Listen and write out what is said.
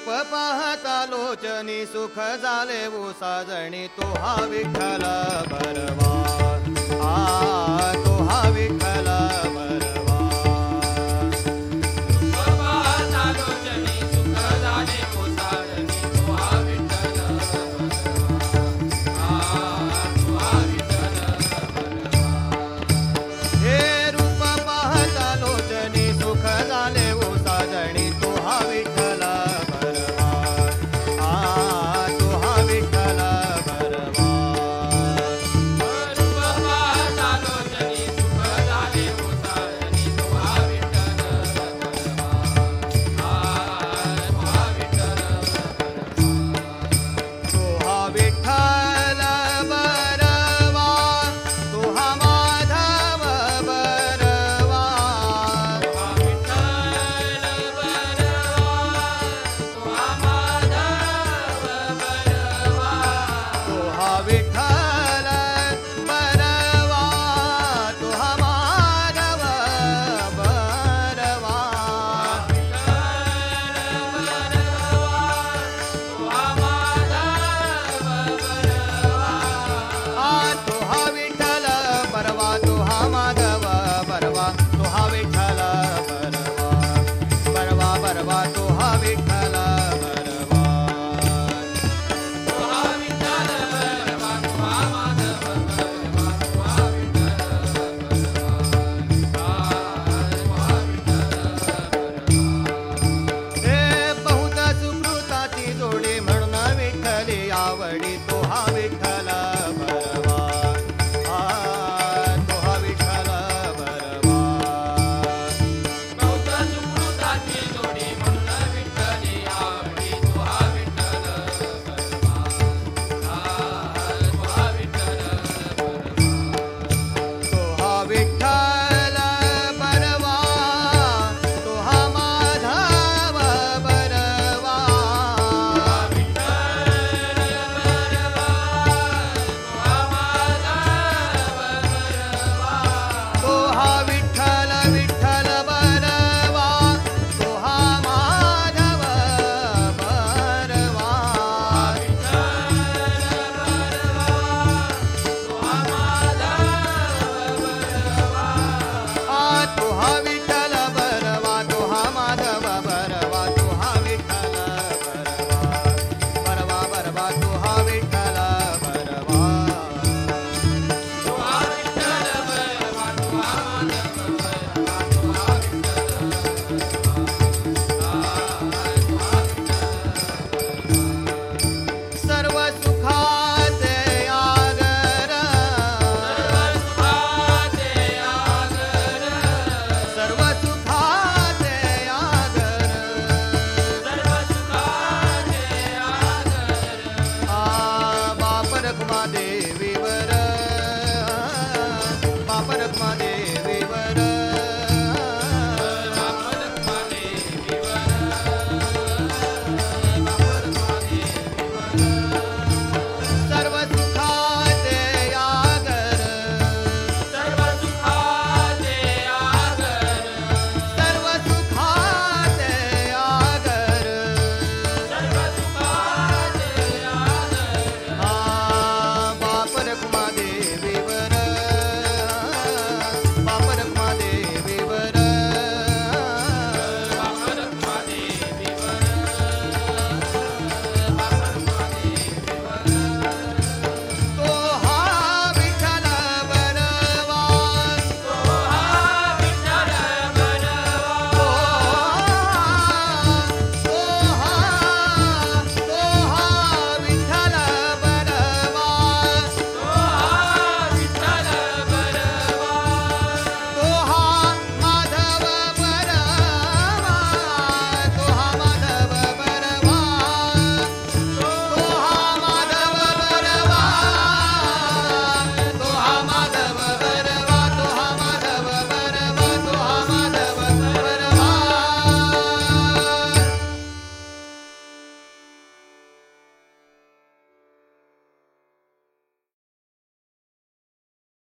रूप पाहता लोचनी सुख झाले उसाजणी तो हा विठ्ठल बरवा तो हा विठ्ठल बरवा रूप पाहता लोचनी सुख झाले उसाजणी तो हा विठ्ठल बरवा तो हा विठ्ठल बरवा हे रूप पाहता लोचनी सुख झाले उसाजणी तो हा विठ्ठल बरवा तो हा विठ्ठल बरवा रूप पाहता लोचनी सुख झाले उसाजणी तो हा विठ्ठल बरवा तो हा विठ्ठल तो हा विठ्ठल बरवा तो हा माधव बरवा तो हा विठ्ठल बरवा तो हा माधव बरवा तो हा विठ्ठल बरवा तो हा माधव बरवा तो हा विठ्ठल बरवा बरवा तो हा विठ्ठल बरवा हे बहुत सुकृताची जोडी म्हणून विठ्ठली आवडी तो हा विठ्ठल बरवा तो हा विठ्ठल बरवा तो हा विठ्ठल बरवा तो हा माधव बरवा तो हा विठ्ठल विठ्ठल बरवा तो हा माधव बरवा तो हा विठ्ठल बरवा तो हा माधव बरवा तो हा विठ्ठल बरवा बरवा तो हा विठ्ठल बरवा सर्व सुखाचे आगर सर्व सुखाचे आगर बाप रखमा देवीवर बाप रखमा